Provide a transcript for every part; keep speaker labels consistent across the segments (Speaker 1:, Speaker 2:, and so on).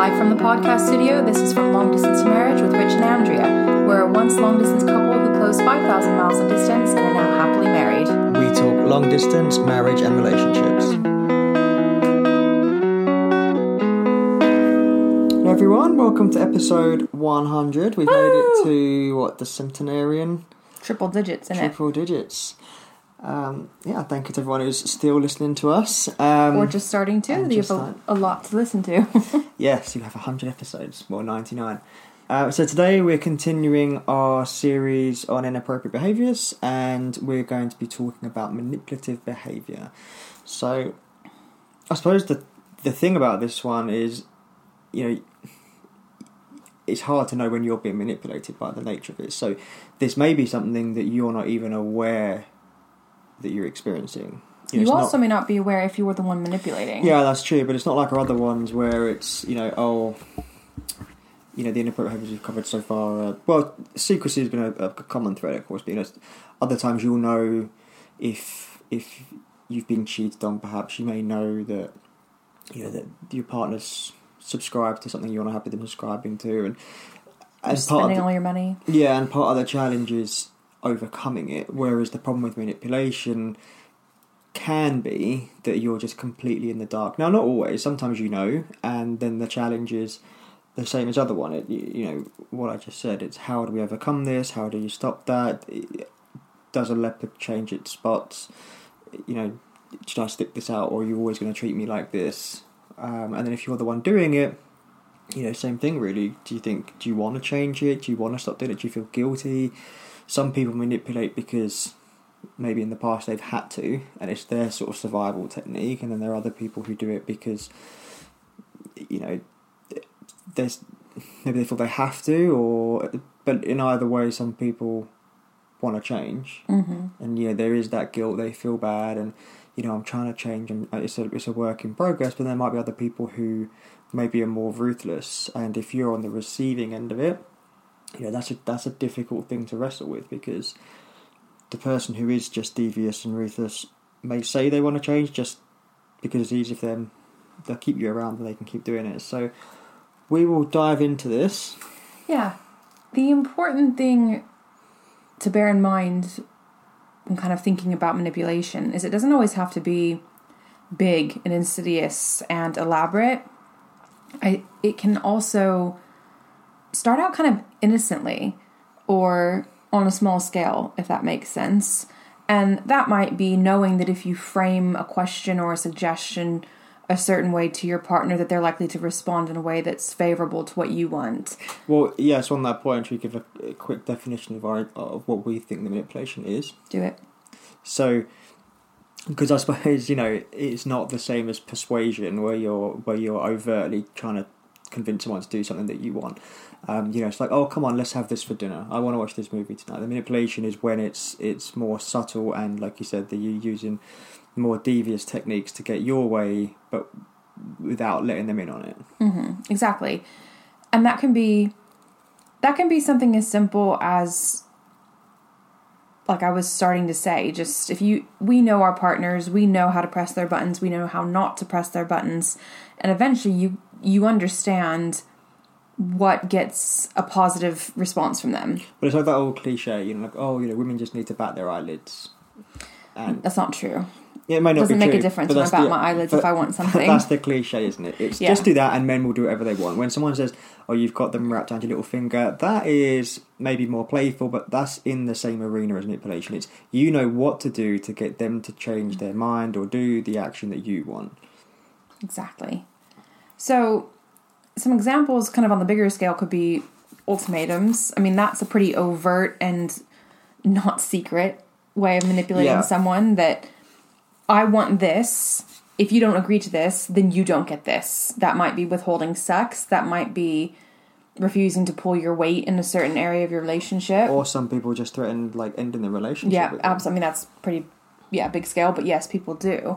Speaker 1: Live from the podcast studio, this is From Long Distance Marriage with Rich and Andrea. We're a once long-distance couple who closed 5,000 miles of distance and are now happily married.
Speaker 2: We talk long-distance, marriage and relationships. Hello everyone, welcome to episode 100. We've made it to, the centenarian?
Speaker 1: Triple digits, isn't it?
Speaker 2: Triple digits. Thank you to everyone who's still listening to us.
Speaker 1: Or just starting to. You have a lot to listen to.
Speaker 2: Yes, you have 100 episodes, well 99. So today we're continuing our series on inappropriate behaviours, and we're going to be talking about manipulative behaviour. So I suppose the thing about this one is, it's hard to know when you're being manipulated by the nature of it. So this may be something that you're not even aware that you're experiencing.
Speaker 1: You also may not be aware if you were the one manipulating.
Speaker 2: Yeah, that's true, but it's not like our other ones where it's, the inappropriate behaviours we've covered so far. Secrecy has been a common thread, of course, but other times you'll know if you've been cheated on. Perhaps you may know that that your partner's subscribed to something you're not happy them subscribing to, and as
Speaker 1: spending all your money.
Speaker 2: Yeah, and part of the challenge is overcoming it. Whereas the problem with manipulation can be that you're just completely in the dark. Now, not always. Sometimes and then the challenge is the same as other one. What I just said. It's how do we overcome this? How do you stop that? Does a leopard change its spots? Should I stick this out, or are you always going to treat me like this? And then if you're the one doing it, same thing really. Do you want to change it? Do you want to stop doing it? Do you feel guilty? Some people manipulate because maybe in the past they've had to, and it's their sort of survival technique. And then there are other people who do it because, maybe they feel they have to, but in either way, some people want to change.
Speaker 1: Mm-hmm.
Speaker 2: And there is that guilt. They feel bad, and I'm trying to change, and it's a work in progress. But there might be other people who maybe are more ruthless, and if you're on the receiving end of it, that's a difficult thing to wrestle with, because the person who is just devious and ruthless may say they want to change just because it's easy for them. They'll keep you around and they can keep doing it. So we will dive into this.
Speaker 1: Yeah. The important thing to bear in mind when kind of thinking about manipulation is it doesn't always have to be big and insidious and elaborate. It can also start out kind of innocently or on a small scale, if that makes sense. And that might be knowing that if you frame a question or a suggestion a certain way to your partner, that they're likely to respond in a way that's favourable to what you want.
Speaker 2: Well, yes, on that point, should we give a quick definition of what we think the manipulation is?
Speaker 1: Do it.
Speaker 2: So, because I suppose, it's not the same as persuasion where you're overtly trying to convince someone to do something that you want. It's like, oh, come on, let's have this for dinner. I want to watch this movie tonight. The manipulation is when it's more subtle, and like you said, that you're using more devious techniques to get your way, but without letting them in on it.
Speaker 1: Mm-hmm. Exactly. And that can be something as simple as, like I was starting to say, just we know our partners, we know how to press their buttons, we know how not to press their buttons, and eventually you understand what gets a positive response from them.
Speaker 2: But it's like that old cliche, women just need to bat their eyelids. And
Speaker 1: that's not true.
Speaker 2: Yeah, it may not
Speaker 1: doesn't
Speaker 2: be
Speaker 1: make
Speaker 2: true,
Speaker 1: a difference when I bat my eyelids if I want something.
Speaker 2: That's the cliche, isn't it? It's just do that and men will do whatever they want. When someone says, oh, you've got them wrapped around your little finger, that is maybe more playful, but that's in the same arena as manipulation. It's what to do to get them to change their mind or do the action that you want.
Speaker 1: Exactly. So some examples kind of on the bigger scale could be ultimatums. I mean, that's a pretty overt and not secret way of manipulating someone, that I want this. If you don't agree to this, then you don't get this. That might be withholding sex. That might be refusing to pull your weight in a certain area of your relationship.
Speaker 2: Or some people just threaten, ending the relationship.
Speaker 1: Yeah, absolutely. I mean, that's pretty, big scale, but yes, people do.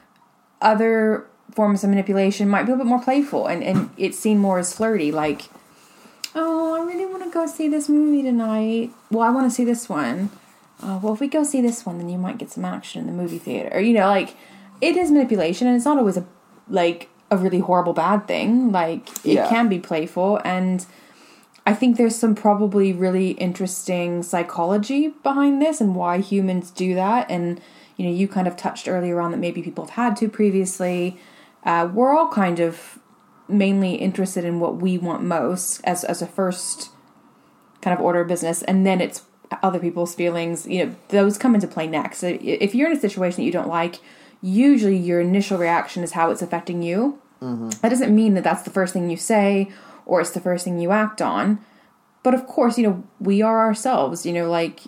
Speaker 1: Other forms of manipulation might be a little bit more playful, and it's seen more as flirty, like, oh, I really want to go see this movie tonight. Well, I want to see this one. Well, if we go see this one, then you might get some action in the movie theater. Or, it is manipulation, and it's not always a really horrible bad thing. Like, it can be playful, and I think there's some probably really interesting psychology behind this and why humans do that. And, you know, you kind of touched earlier on that maybe people have had to previously. We're all kind of mainly interested in what we want most as a first kind of order of business, and then it's other people's feelings. You know, those come into play next. So if you're in a situation that you don't like, usually your initial reaction is how it's affecting you. Mm-hmm. That doesn't mean that that's the first thing you say or it's the first thing you act on. But of course, you know, we are ourselves, you know, like,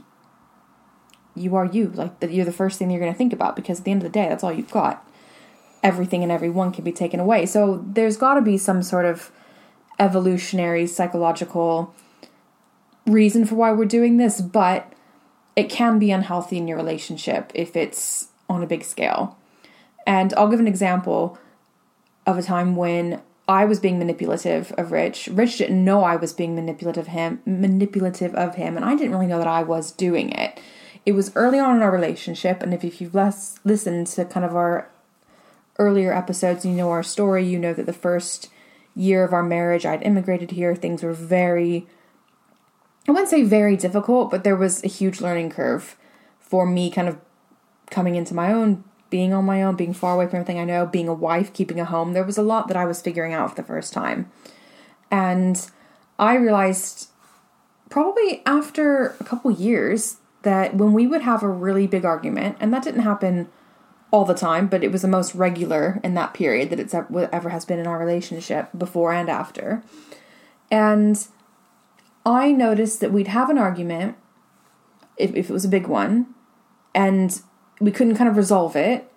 Speaker 1: you are you. Like, you're the first thing you're going to think about, because at the end of the day, that's all you've got. Everything and everyone can be taken away. So there's got to be some sort of evolutionary, psychological reason for why we're doing this, but it can be unhealthy in your relationship if it's on a big scale. And I'll give an example of a time when I was being manipulative of Rich. Rich didn't know I was being manipulative of him, and I didn't really know that I was doing it. It was early on in our relationship, and if you've listened to kind of our earlier episodes, you know our story, you know that the first year of our marriage, I'd immigrated here. Things were very, I wouldn't say very difficult, but there was a huge learning curve for me kind of coming into my own, being on my own, being far away from everything I know, being a wife, keeping a home. There was a lot that I was figuring out for the first time. And I realized probably after a couple years that when we would have a really big argument, and that didn't happen all the time, but it was the most regular in that period that it's ever has been in our relationship, before and after. And I noticed that we'd have an argument, if it was a big one, and we couldn't kind of resolve it,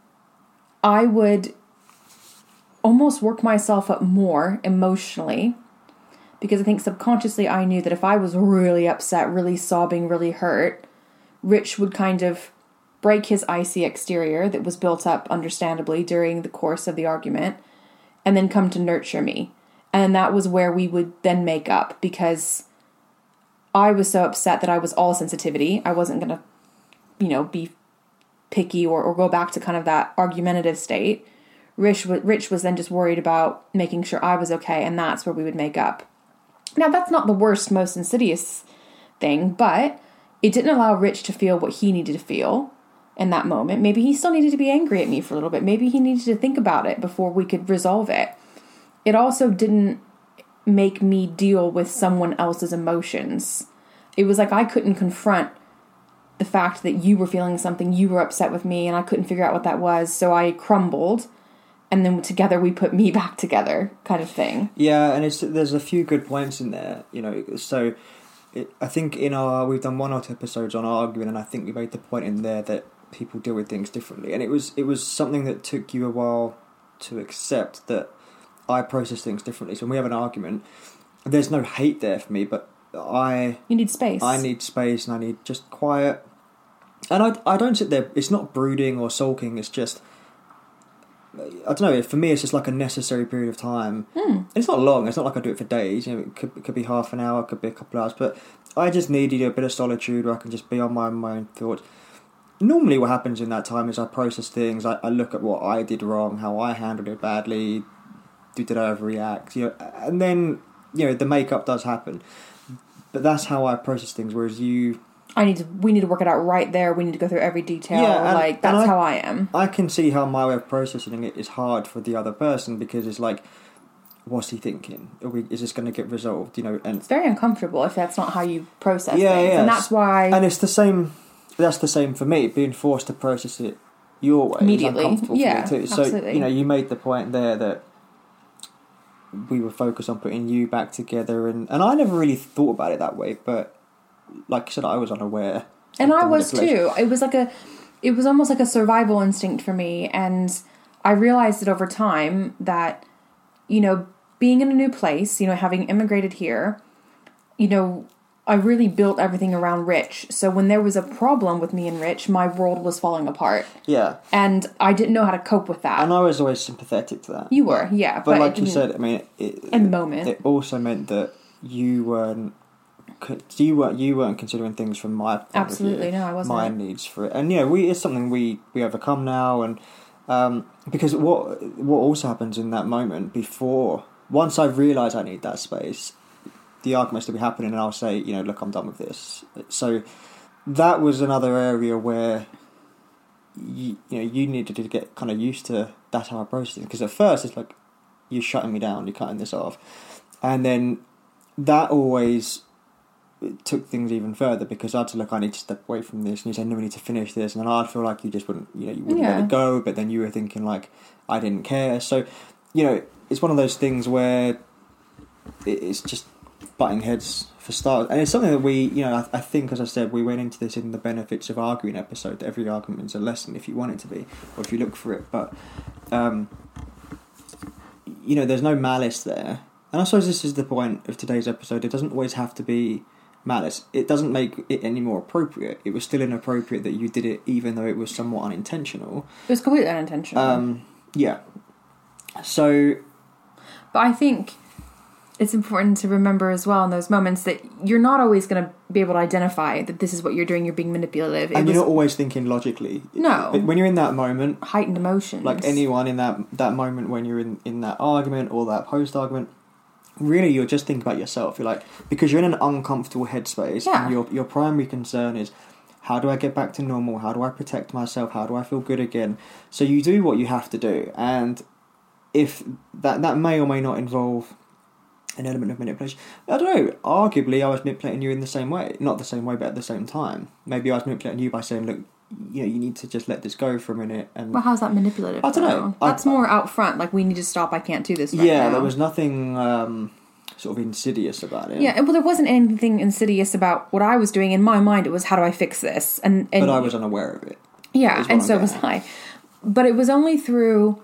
Speaker 1: I would almost work myself up more emotionally, because I think subconsciously I knew that if I was really upset, really sobbing, really hurt, Rich would kind of break his icy exterior that was built up understandably during the course of the argument, and then come to nurture me. And that was where we would then make up, because I was so upset that I was all sensitivity. I wasn't going to, you know, be picky or go back to kind of that argumentative state. Rich was then just worried about making sure I was okay, and that's where we would make up. Now, that's not the worst, most insidious thing, but it didn't allow Rich to feel what he needed to feel in that moment. Maybe he still needed to be angry at me for a little bit. Maybe he needed to think about it before we could resolve it. It also didn't make me deal with someone else's emotions. It was like I couldn't confront the fact that you were feeling something, you were upset with me, and I couldn't figure out what that was, so I crumbled, and then together we put me back together, kind of thing.
Speaker 2: Yeah, and there's a few good points in there, you know, so I think we've done one or two episodes on arguing, and I think we made the point in there that people deal with things differently, and it was something that took you a while to accept, that I process things differently. So when we have an argument, there's no hate there for me, but you
Speaker 1: need space.
Speaker 2: I need space, and I need just quiet. And I don't sit there. It's not brooding or sulking. It's just, I don't know. For me, it's just like a necessary period of time. And it's not long. It's not like I do it for days. You know, it could be half an hour. It could be a couple of hours. But I just needed a bit of solitude where I can just be on my own thoughts. Normally, what happens in that time is I process things. I look at what I did wrong, how I handled it badly. Did I overreact? You know, and then, you know, the makeup does happen. But that's how I process things, whereas we need to work it out right there. We need to go through every detail. Yeah, that's how I am. I can see how my way of processing it is hard for the other person, because it's like, what's he thinking? Is this going to get resolved? You know, and
Speaker 1: it's very uncomfortable if that's not how you process things. Yeah. And that's why.
Speaker 2: And it's the same. That's the same for me. Being forced to process it your way
Speaker 1: immediately.
Speaker 2: Is uncomfortable for me too. So
Speaker 1: absolutely.
Speaker 2: You know, you made the point there that we were focused on putting you back together, and I never really thought about it that way, but like I said, I was unaware.
Speaker 1: And I was too. It was almost like a survival instinct for me, and I realized it over time that, you know, being in a new place, you know, having immigrated here, you know, I really built everything around Rich. So when there was a problem with me and Rich, my world was falling apart. Yeah. And I didn't know how to cope with that.
Speaker 2: And I was always sympathetic to that.
Speaker 1: You were, yeah.
Speaker 2: But like you said, I mean,
Speaker 1: it
Speaker 2: also meant that you weren't considering things from my point
Speaker 1: Absolutely,
Speaker 2: of view,
Speaker 1: no, I wasn't.
Speaker 2: My needs for it. And, you know, it's something we overcome now, and Because what also happens in that moment before, once I realise I need that space, the arguments will be happening, and I'll say, look, I'm done with this. So that was another area where you needed to get kind of used to that's how I process it. Because at first it's like, you're shutting me down, you're cutting this off, and then that always took things even further, because I'd say, look, I need to step away from this, and you say, no, we need to finish this, and then I'd feel like you just wouldn't, you wouldn't let it go, but then you were thinking like I didn't care. So, it's one of those things where it's just butting heads for starters, and it's something that we, I think, as I said, we went into this in the benefits of arguing episode, that every argument is a lesson if you want it to be, or if you look for it, but there's no malice there. And I suppose this is the point of today's episode. It doesn't always have to be malice. It doesn't make it any more appropriate. It was still inappropriate that you did it, even though it was somewhat unintentional.
Speaker 1: It was completely unintentional.
Speaker 2: Yeah. So...
Speaker 1: But I think it's important to remember as well in those moments that you're not always going to be able to identify that this is what you're doing, you're being manipulative.
Speaker 2: And you're not always thinking logically.
Speaker 1: No.
Speaker 2: But when you're in that moment...
Speaker 1: Heightened emotions.
Speaker 2: Like anyone in that moment when you're in that argument or that post-argument, really you're just thinking about yourself. You're like... Because you're in an uncomfortable headspace, and your primary concern is, how do I get back to normal? How do I protect myself? How do I feel good again? So you do what you have to do. And if that may or may not involve an element of manipulation. I don't know. Arguably, I was manipulating you in the same way. Not the same way, but at the same time. Maybe I was manipulating you by saying, look, you need to just let this go for a minute. And
Speaker 1: well, how's that manipulative?
Speaker 2: I don't know.
Speaker 1: That's more out front. Like, we need to stop. I can't do this right now.
Speaker 2: There was nothing sort of insidious about it.
Speaker 1: Yeah, well, there wasn't anything insidious about what I was doing. In my mind, it was, how do I fix this? And
Speaker 2: but I was unaware of it.
Speaker 1: Yeah, and so was I. But it was only through,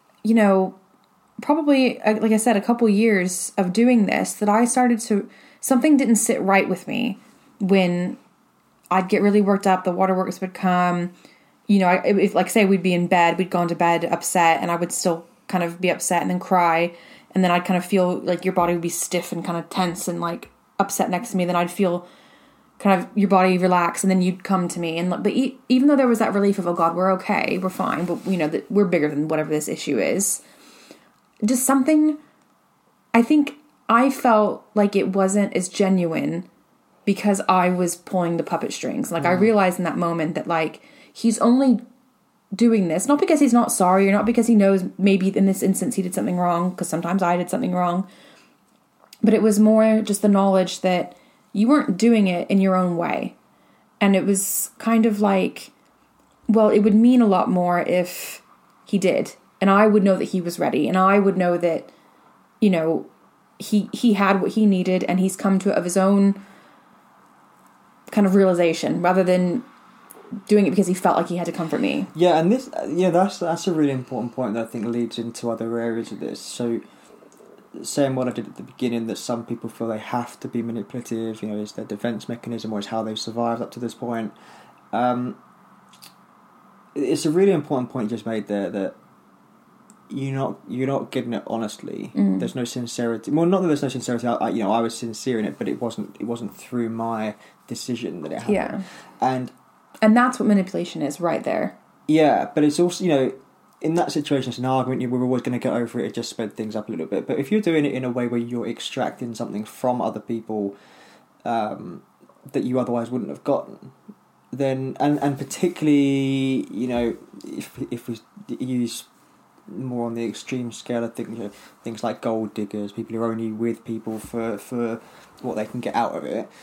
Speaker 1: probably, like I said, a couple years of doing this that I started to... Something didn't sit right with me when I'd get really worked up, the waterworks would come, if, like, say we'd be in bed, we'd gone to bed upset, and I would still kind of be upset and then cry, and then I'd kind of feel like your body would be stiff and kind of tense and, like, upset next to me, then I'd feel kind of your body relax, and then you'd come to me, and but even though there was that relief of, oh God, we're okay, we're fine, but that we're bigger than whatever this issue is, just something, I think I felt like it wasn't as genuine because I was pulling the puppet strings. Like, I realized in that moment that, like, he's only doing this, not because he's not sorry, or not because he knows maybe in this instance he did something wrong, because sometimes I did something wrong, but it was more just the knowledge that you weren't doing it in your own way. And it was kind of like, well, it would mean a lot more if he did. And I would know that he was ready. And I would know that, he had what he needed, and he's come to it of his own kind of realization, rather than doing it because he felt like he had to comfort me.
Speaker 2: Yeah, and that's a really important point that I think leads into other areas of this. So, saying what I did at the beginning, that some people feel they have to be manipulative, is their defense mechanism, or is how they've survived up to this point. It's a really important point you just made there, that you're not getting it honestly. There's no sincerity. Well, not that there's no sincerity. I was sincere in it, but it wasn't through my decision that it happened.
Speaker 1: Yeah,
Speaker 2: and
Speaker 1: that's what manipulation is, right there.
Speaker 2: Yeah, but it's also in that situation, it's an argument. We're always going to get over it. It just sped things up a little bit. But if you're doing it in a way where you're extracting something from other people that you otherwise wouldn't have gotten, then and particularly if we use more on the extreme scale, I think things like gold diggers, people who are only with people for what they can get out of it.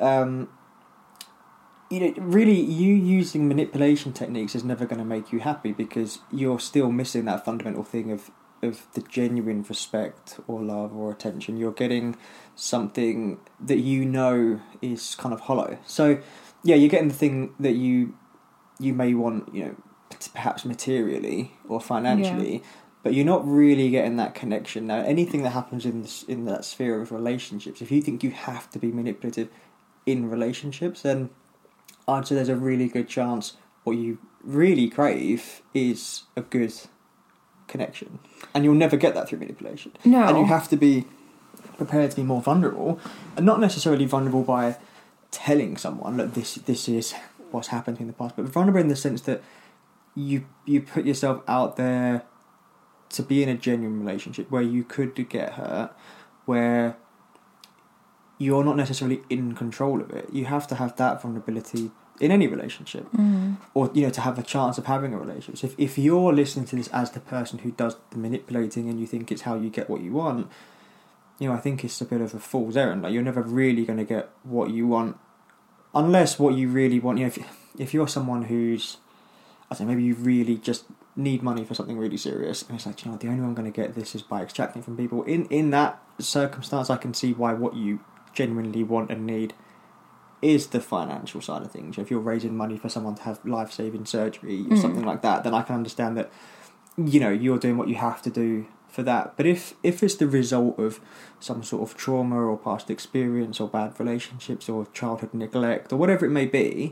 Speaker 2: Really, you using manipulation techniques is never going to make you happy, because you're still missing that fundamental thing of the genuine respect or love or attention. You're getting something that is kind of hollow. So, yeah, you're getting the thing that you may want, perhaps materially or financially, but you're not really getting that connection. Now, anything that happens in that sphere of relationships, if you think you have to be manipulative in relationships, then I'd say there's a really good chance what you really crave is a good connection. And you'll never get that through manipulation.
Speaker 1: No.
Speaker 2: And you have to be prepared to be more vulnerable, and not necessarily vulnerable by telling someone that this is what's happened in the past, but vulnerable in the sense that you put yourself out there to be in a genuine relationship where you could get hurt, where you're not necessarily in control of it. You have to have that vulnerability in any relationship, or to have a chance of having a relationship. So if you're listening to this as the person who does the manipulating and you think it's how you get what you want, I think it's a bit of a fool's errand. Like, you're never really going to get what you want unless what you really want. If you're someone who's, I don't know, maybe you really just need money for something really serious, and it's like, the only way I'm going to get this is by extracting from people. In that circumstance, I can see why what you genuinely want and need is the financial side of things. If you're raising money for someone to have life-saving surgery or something like that, then I can understand that, you're doing what you have to do for that. But if it's the result of some sort of trauma or past experience or bad relationships or childhood neglect or whatever it may be,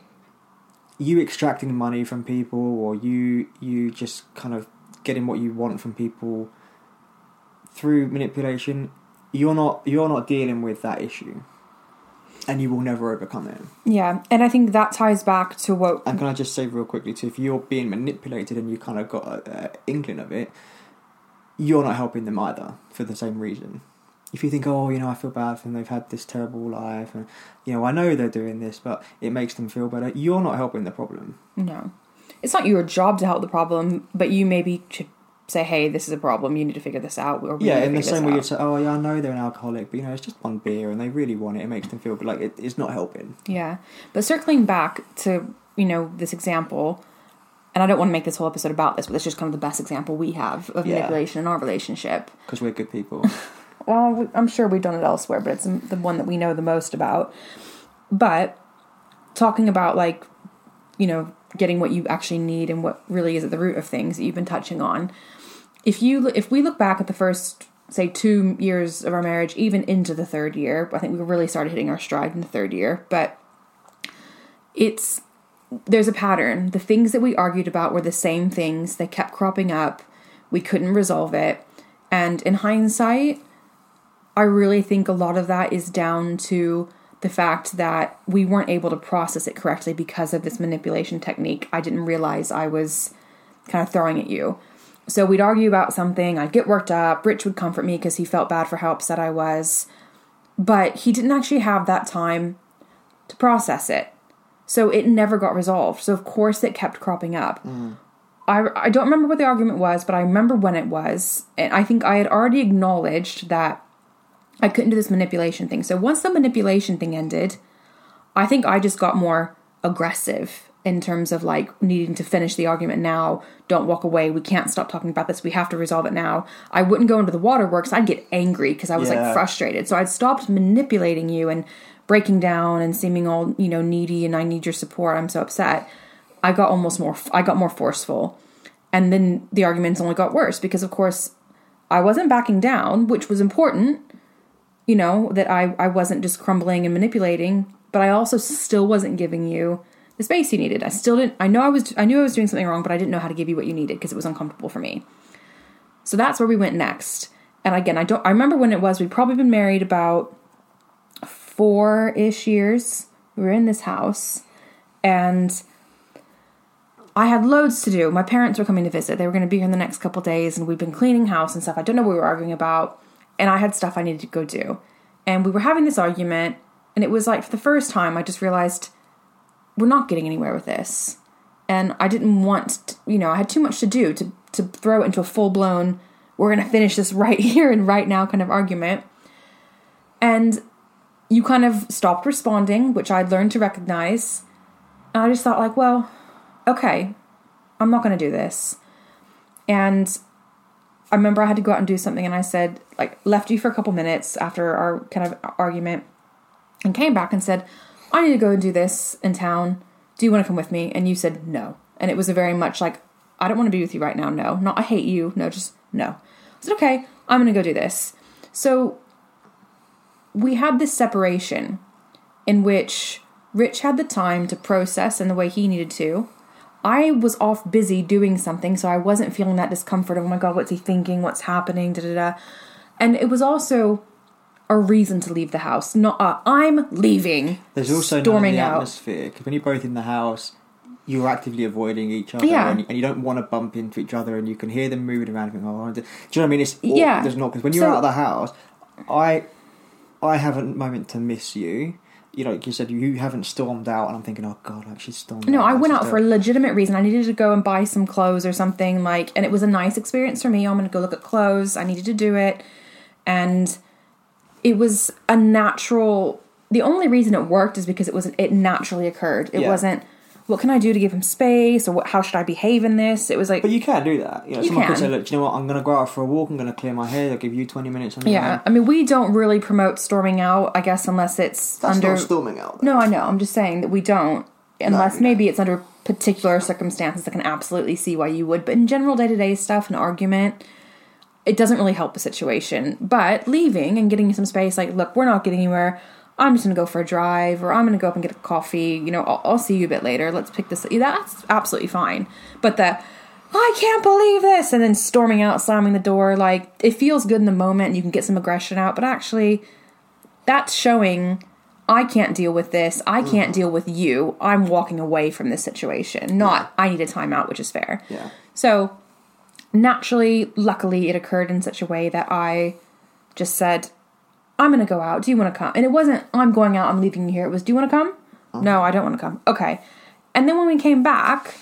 Speaker 2: you extracting money from people or you just kind of getting what you want from people through manipulation, you're not dealing with that issue. And you will never overcome it.
Speaker 1: Yeah, and I think that ties back to what...
Speaker 2: And can I just say real quickly too, if you're being manipulated and you kind of got an inkling of it, you're not helping them either for the same reason. If you think, I feel bad for them, they've had this terrible life, and, I know they're doing this, but it makes them feel better, you're not helping the problem.
Speaker 1: No. It's not your job to help the problem, but you maybe should say, hey, this is a problem, you need to figure this out. Or
Speaker 2: in the same way you'd say, I know they're an alcoholic, but it's just one beer and they really want it makes them feel like it's not helping.
Speaker 1: Yeah, but circling back to this example, and I don't want to make this whole episode about this, but it's just kind of the best example we have of manipulation in our relationship,
Speaker 2: because we're good people.
Speaker 1: Well, I'm sure we've done it elsewhere, but it's the one that we know the most about. But talking about getting what you actually need and what really is at the root of things that you've been touching on. If we look back at the first, say, 2 years of our marriage, even into the third year, I think we really started hitting our stride in the third year, but there's a pattern. The things that we argued about were the same things. They kept cropping up. We couldn't resolve it. And in hindsight, I really think a lot of that is down to the fact that we weren't able to process it correctly because of this manipulation technique I didn't realize I was kind of throwing at you. So we'd argue about something, I'd get worked up, Rich would comfort me because he felt bad for how upset I was, but he didn't actually have that time to process it. So it never got resolved. So of course it kept cropping up. I don't remember what the argument was, but I remember when it was, and I think I had already acknowledged that I couldn't do this manipulation thing. So once the manipulation thing ended, I think I just got more aggressive in terms of needing to finish the argument now. Don't walk away. We can't stop talking about this. We have to resolve it now. I wouldn't go into the waterworks. I'd get angry because I was frustrated. So I'd stopped manipulating you and breaking down and seeming all, needy and I need your support. I'm so upset. I got more forceful. And then the arguments only got worse because of course I wasn't backing down, which was important, that I wasn't just crumbling and manipulating, but I also still wasn't giving you the space you needed. I knew I was doing something wrong, but I didn't know how to give you what you needed because it was uncomfortable for me. So that's where we went next. And again, I remember when it was. We'd probably been married about 4-ish years. We were in this house and I had loads to do. My parents were coming to visit. They were going to be here in the next couple days and we'd been cleaning house and stuff. I don't know what we were arguing about. And I had stuff I needed to go do. And we were having this argument and it was for the first time I just realized we're not getting anywhere with this. And I didn't want to, I had too much to do to throw it into a full-blown, we're going to finish this right here and right now kind of argument. And you kind of stopped responding, which I'd learned to recognize. And I just thought well, okay, I'm not going to do this. And I remember I had to go out and do something and I said, left you for a couple minutes after our kind of argument and came back and said, I need to go and do this in town. Do you want to come with me? And you said no. And it was a very much I don't want to be with you right now. No, not I hate you. No, just no. I said, okay, I'm going to go do this. So we had this separation in which Rich had the time to process in the way he needed to. I was off busy doing something, so I wasn't feeling that discomfort of, oh my God, what's he thinking? What's happening? Da-da-da. And it was also a reason to leave the house. Not I'm leaving.
Speaker 2: There's also
Speaker 1: storming
Speaker 2: none of the
Speaker 1: out.
Speaker 2: atmosphere. Because when you're both in the house, you're actively avoiding each other,
Speaker 1: Yeah.
Speaker 2: and you don't want to bump into each other, and you can hear them moving around. And think, oh, do you know what I mean? It's there's not, because when you're out of the house, I have a moment to miss you. You know, like you said, you haven't stormed out, and I'm thinking, oh god, like she's stormed.
Speaker 1: No,
Speaker 2: out.
Speaker 1: I went out for a legitimate reason. I needed to go and buy some clothes or something, like, and it was a nice experience for me. I'm going to go look at clothes. I needed to do it, and it was a natural. The only reason it worked is because it naturally occurred. It wasn't, what can I do to give him space, or how should I behave in this? It was like...
Speaker 2: But you can do that. You know, someone could say, look, do you know what, I'm going to go out for a walk, I'm going to clear my hair, I'll give you 20 minutes on your own.
Speaker 1: I mean, we don't really promote storming out, I guess, unless it's
Speaker 2: That's
Speaker 1: under...
Speaker 2: not storming out, though.
Speaker 1: No, I know. I'm just saying that we don't. Unless maybe it's under particular circumstances that can absolutely see why you would. But in general day-to-day stuff, an argument, it doesn't really help the situation. But leaving and getting some space, like, look, we're not getting anywhere. I'm just going to go for a drive, or I'm going to go up and get a coffee. You know, I'll see you a bit later. Let's pick this. That's absolutely fine. But I can't believe this, and then storming out, slamming the door, like, it feels good in the moment and you can get some aggression out. But actually, that's showing, I can't deal with this. I can't deal with you. I'm walking away from this situation. Not, I need a timeout, which is fair.
Speaker 2: Yeah.
Speaker 1: So, naturally, luckily, it occurred in such a way that I just said, I'm going to go out. Do you want to come? And it wasn't, I'm going out, I'm leaving you here. It was, do you want to come? No, I don't want to come. Okay. And then when we came back,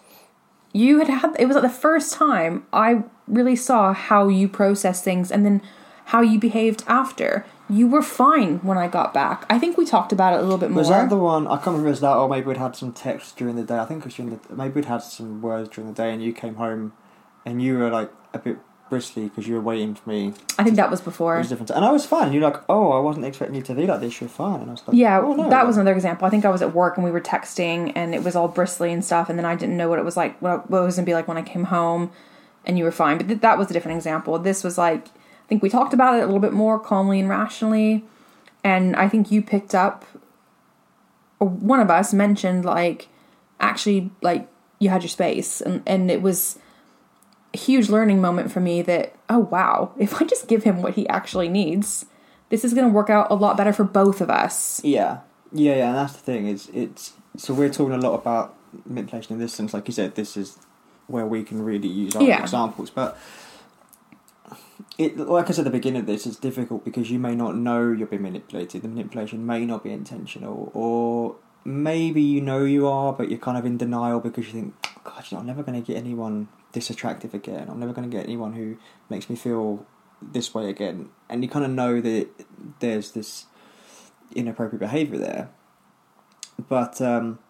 Speaker 1: you had, it was like the first time I really saw how you process things and then how you behaved after. You were fine when I got back. I think we talked about it a little bit more.
Speaker 2: Was that the one, I can't remember if it was that, or maybe we'd had some text during the day. I think it was maybe we'd had some words during the day, and you came home and you were like a bit bristly because you were waiting for me.
Speaker 1: I think that was before.
Speaker 2: It was different. And I was fine. You're like, oh, I wasn't expecting you to be like this. You're fine. And I was like,
Speaker 1: yeah,
Speaker 2: oh, no.
Speaker 1: That was another example. I think I was at work and we were texting and it was all bristly and stuff. And then I didn't know what it was like, what it was going to be like when I came home, and you were fine. But that was a different example. This was like, I think we talked about it a little bit more calmly and rationally. And I think you picked up, or one of us mentioned, like, actually, like, you had your space. And it was a huge learning moment for me that, oh, wow, if I just give him what he actually needs, this is going to work out a lot better for both of us.
Speaker 2: Yeah. And that's the thing. It's so we're talking a lot about manipulation in this sense. Like you said, this is where we can really use our examples. But like I said at the beginning of this, it's difficult because you may not know you're being manipulated. The manipulation may not be intentional, or maybe you know you are, but you're kind of in denial because you think, oh, God, I'm never going to get anyone this attractive again. I'm never going to get anyone who makes me feel this way again. And you kind of know that there's this inappropriate behaviour there. But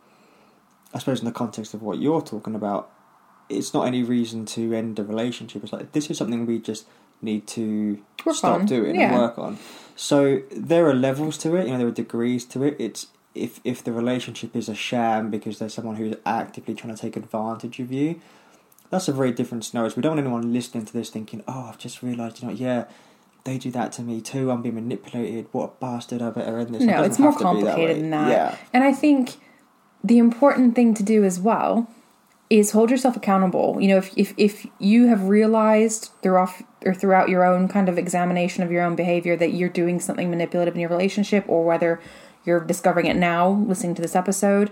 Speaker 2: I suppose in the context of what you're talking about, it's not any reason to end a relationship. It's like, this is something we just need to stop doing and work on. So there are levels to it, there are degrees to it. It's if the relationship is a sham because there's someone who's actively trying to take advantage of you, that's a very different scenario. We don't want anyone listening to this thinking, oh, I've just realised, they do that to me too, I'm being manipulated, what a bastard, I better end this.
Speaker 1: No, it's more complicated than that. Yeah. And I think the important thing to do as well is hold yourself accountable. If you have realised throughout your own kind of examination of your own behaviour that you're doing something manipulative in your relationship, or whether you're discovering it now listening to this episode,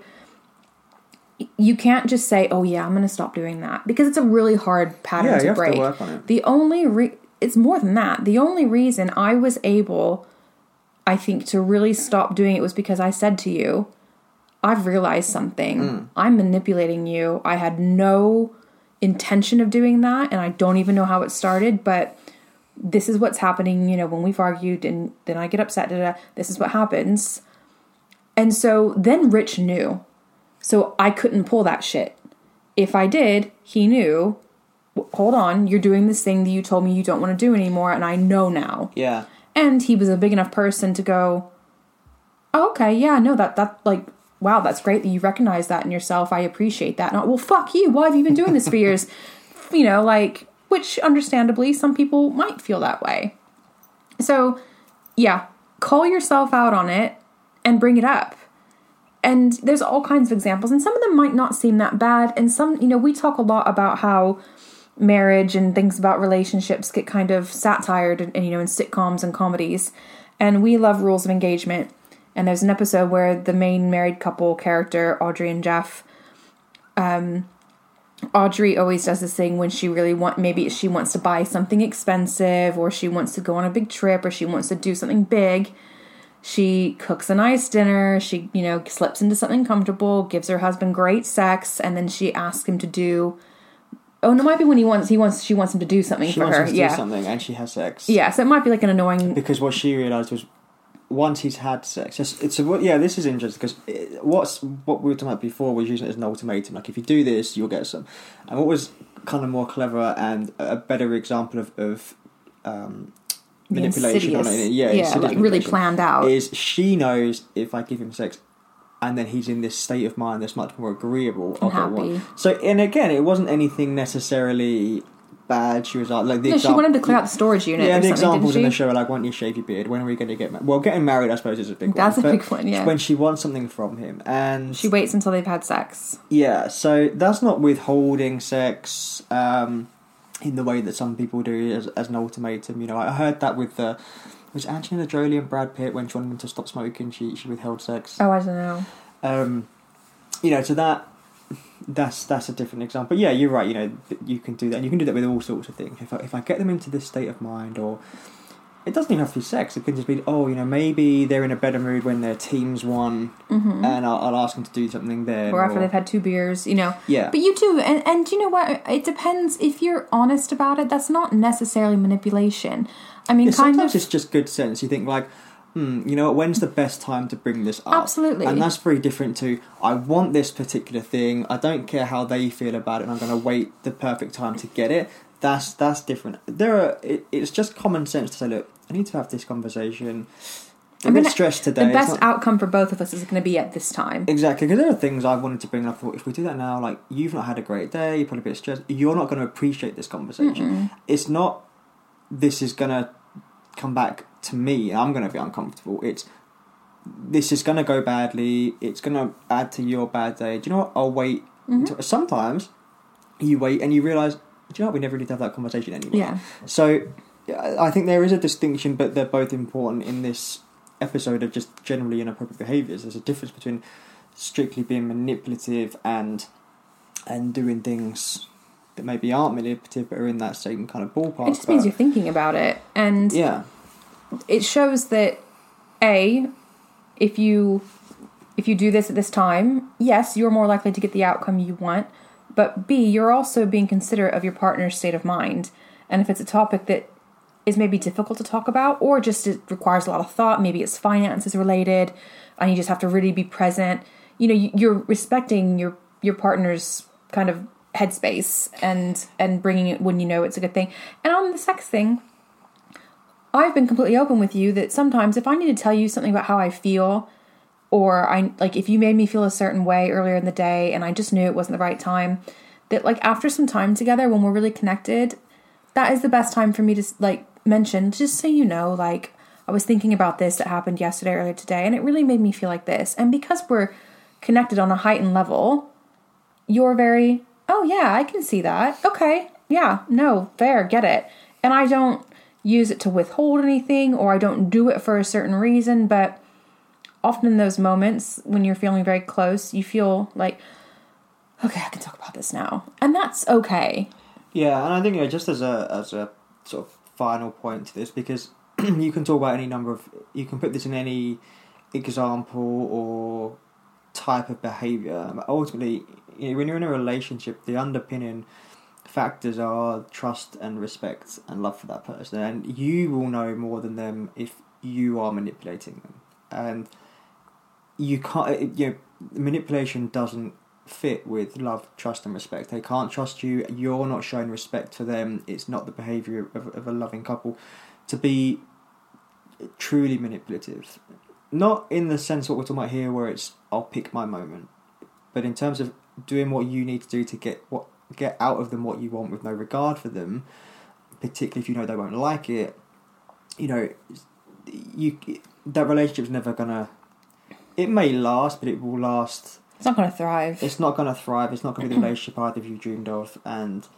Speaker 1: you can't just say, oh yeah, I'm going to stop doing that, because it's a really hard pattern to break.
Speaker 2: Have to work on it.
Speaker 1: It's more than that. The only reason I was able, I think, to really stop doing it was because I said to you, I've realized something. I'm manipulating you. I had no intention of doing that, and I don't even know how it started, but this is what's happening, when we've argued and then I get upset, this is what happens. And so then Rich knew. So I couldn't pull that shit. If I did, he knew, hold on, you're doing this thing that you told me you don't want to do anymore, and I know now.
Speaker 2: Yeah.
Speaker 1: And he was a big enough person to go, oh, okay, yeah, no, that like, wow, that's great that you recognize that in yourself. I appreciate that. Not, well, fuck you. Why have you been doing this for years? Which understandably, some people might feel that way. So, yeah, call yourself out on it and bring it up. And there's all kinds of examples, and some of them might not seem that bad. And some, we talk a lot about how marriage and things about relationships get kind of satired and in sitcoms and comedies. And we love Rules of Engagement. And there's an episode where the main married couple character, Audrey and Jeff, Audrey always does this thing when she really maybe she wants to buy something expensive, or she wants to go on a big trip, or she wants to do something big. She cooks a nice dinner, she, slips into something comfortable, gives her husband great sex, and then she asks him to do... Oh, no, it might be when she wants him to do something for her.
Speaker 2: She wants him to do something, and she has sex.
Speaker 1: Yeah, so it might be like an annoying...
Speaker 2: Because what she realised was, once he's had sex... this is interesting, because what we were talking about before was using it as an ultimatum. Like, if you do this, you'll get some. And what was kind of more clever and a better example of manipulation on it,
Speaker 1: like really planned out,
Speaker 2: is she knows if I give him sex and then he's in this state of mind that's much more agreeable
Speaker 1: and happy.
Speaker 2: So, and again, it wasn't anything necessarily bad. She was like
Speaker 1: she wanted to clear out the storage unit.
Speaker 2: Yeah, the examples in the show are like, why don't you shave your beard? When are we going to get married? Well, getting married, I suppose, is a big one.
Speaker 1: That's a big one, yeah.
Speaker 2: When she wants something from him, and
Speaker 1: she waits until they've had sex.
Speaker 2: Yeah, so that's not withholding sex in the way that some people do as an ultimatum. I heard that with was Angelina Jolie and Brad Pitt, when she wanted them to stop smoking, she withheld sex.
Speaker 1: Oh, I don't know.
Speaker 2: So that's a different example. But yeah, you're right. You can do that, and you can do that with all sorts of things. If I get them into this state of mind, or it doesn't even have to be sex. It can just be, maybe they're in a better mood when their team's won, and I'll ask them to do something then.
Speaker 1: Or after they've had 2 beers,
Speaker 2: Yeah.
Speaker 1: But you do, and you know what? It depends. If you're honest about it, that's not necessarily manipulation. I mean,
Speaker 2: sometimes it's just good sense. You think like, when's the best time to bring this up?
Speaker 1: Absolutely.
Speaker 2: And that's very different to, I want this particular thing, I don't care how they feel about it, and I'm going to wait the perfect time to get it. That's different. It's just common sense to say, look, I need to have this conversation. I'm a bit stressed today.
Speaker 1: The best outcome for both of us is going to be at this time.
Speaker 2: Exactly, because there are things I wanted to bring up. If we do that now, like, you've not had a great day, you're probably a bit stressed, you're not going to appreciate this conversation. It's not, this is going to come back to me, I'm going to be uncomfortable. This is going to go badly, it's going to add to your bad day. Do you know what? I'll wait. Sometimes you wait and you realise, do you know what? We never need to have that conversation anymore.
Speaker 1: Yeah.
Speaker 2: So I think there is a distinction, but they're both important in this episode of just generally inappropriate behaviours. There's a difference between strictly being manipulative and doing things that maybe aren't manipulative but are in that same kind of ballpark.
Speaker 1: It just means you're thinking about it, and it shows that if you do this at this time, yes, you're more likely to get the outcome you want, but B, you're also being considerate of your partner's state of mind. And if it's a topic that is maybe difficult to talk about, or just it requires a lot of thought, maybe it's finances related, and you just have to really be present, you're respecting your partner's kind of headspace and bringing it when it's a good thing. And on the sex thing, I've been completely open with you that sometimes if I need to tell you something about how I feel, or if you made me feel a certain way earlier in the day and I just knew it wasn't the right time, that after some time together when we're really connected, that is the best time for me to mention, just so I was thinking about this that happened yesterday, earlier today, and it really made me feel like this. And because we're connected on a heightened level, you're very, oh yeah, I can see that. Okay, yeah, no, fair, get it. And I don't use it to withhold anything, or I don't do it for a certain reason, but often in those moments when you're feeling very close, you feel like, okay, I can talk about this now. And that's okay.
Speaker 2: Yeah, and I think just as a sort of final point to this, because you can talk about any number of, you can put this in any example or type of behaviour. Ultimately, when you're in a relationship, the underpinning factors are trust and respect and love for that person, and you will know more than them if you are manipulating them. And you can't, manipulation doesn't fit with love, trust and respect. They can't trust you, you're not showing respect for them. It's not the behaviour of a loving couple to be truly manipulative. Not in the sense what we're talking about here where it's I'll pick my moment, but in terms of doing what you need to do to get out of them what you want with no regard for them, particularly if you know they won't like it. That relationship's never gonna, it may last, but it will last.
Speaker 1: It's not going to thrive.
Speaker 2: It's not going to thrive. It's not going to be the relationship either of you dreamed of. And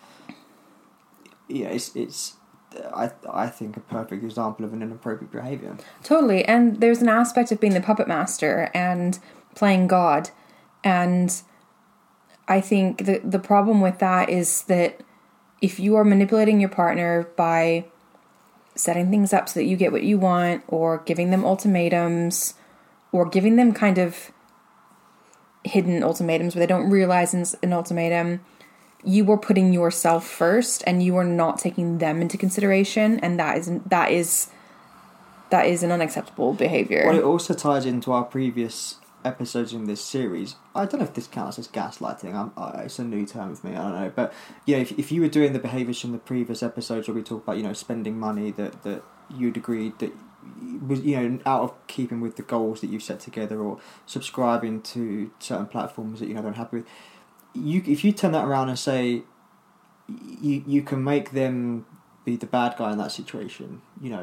Speaker 2: it's I think a perfect example of an inappropriate behaviour.
Speaker 1: Totally. And there's an aspect of being the puppet master and playing God. And I think the problem with that is that if you are manipulating your partner by setting things up so that you get what you want, or giving them ultimatums, or giving them kind of hidden ultimatums where they don't realize an ultimatum, you are putting yourself first and you are not taking them into consideration, and that is an unacceptable behavior.
Speaker 2: Well, it also ties into our previous episodes in this series. I don't know if this counts as gaslighting. It's a new term for me. I don't know, but if you were doing the behaviours from the previous episodes where we talk about spending money that you'd agreed that was out of keeping with the goals that you've set together, or subscribing to certain platforms that they're unhappy with, if you turn that around and say you can make them be the bad guy in that situation,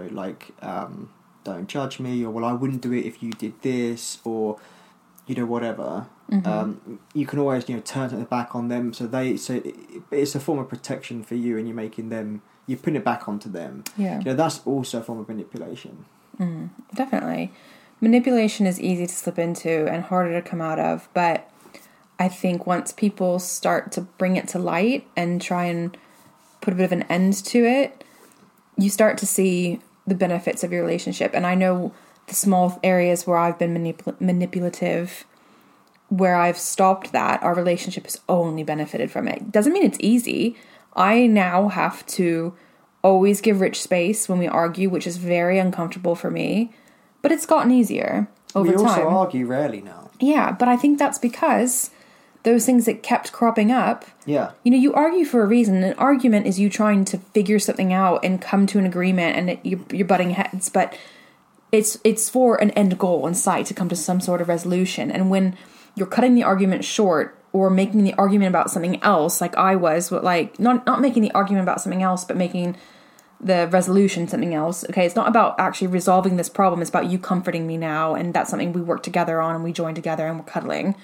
Speaker 2: don't judge me, or well, I wouldn't do it if you did this, or whatever.
Speaker 1: Mm-hmm.
Speaker 2: You can always turn it back on them, so it's a form of protection for you, and you're putting it back onto them.
Speaker 1: Yeah,
Speaker 2: that's also a form of manipulation.
Speaker 1: Definitely. Manipulation is easy to slip into and harder to come out of, but I think once people start to bring it to light and try and put a bit of an end to it, you start to see the benefits of your relationship. And I know the small areas where I've been manipulative, where I've stopped that, our relationship has only benefited from it. Doesn't mean it's easy. I now have to always give Rich space when we argue, which is very uncomfortable for me, but it's gotten easier over time.
Speaker 2: We also argue rarely now.
Speaker 1: Yeah, but I think that's because those things that kept cropping up.
Speaker 2: Yeah.
Speaker 1: You argue for a reason. An argument is you trying to figure something out and come to an agreement, and you're butting heads, but it's for an end goal in sight to come to some sort of resolution. And when you're cutting the argument short, or making the argument about something else, like I was, but not making the argument about something else, but making the resolution something else. Okay, it's not about actually resolving this problem. It's about you comforting me now, and that's something we work together on, and we join together, and we're cuddling.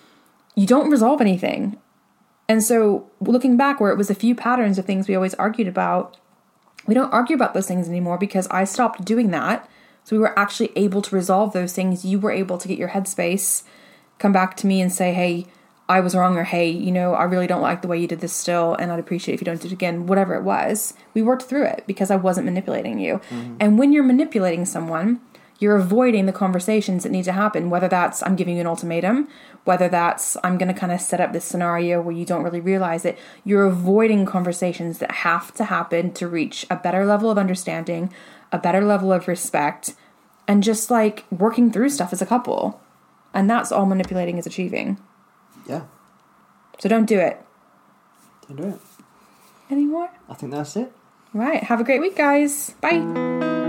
Speaker 1: You don't resolve anything. And so looking back, where it was a few patterns of things we always argued about, we don't argue about those things anymore because I stopped doing that. So we were actually able to resolve those things. You were able to get your headspace, come back to me and say, hey, I was wrong, or hey, I really don't like the way you did this still, and I'd appreciate it if you don't do it again, whatever it was. We worked through it because I wasn't manipulating you. Mm-hmm. And when you're manipulating someone, you're avoiding the conversations that need to happen, whether that's I'm giving you an ultimatum, whether that's I'm going to kind of set up this scenario where you don't really realize it. You're avoiding conversations that have to happen to reach a better level of understanding, a better level of respect, and just working through stuff as a couple. And that's all manipulating is achieving.
Speaker 2: Yeah.
Speaker 1: So don't do it.
Speaker 2: Don't do it.
Speaker 1: Any more?
Speaker 2: I think that's it.
Speaker 1: Right. Have a great week, guys. Bye.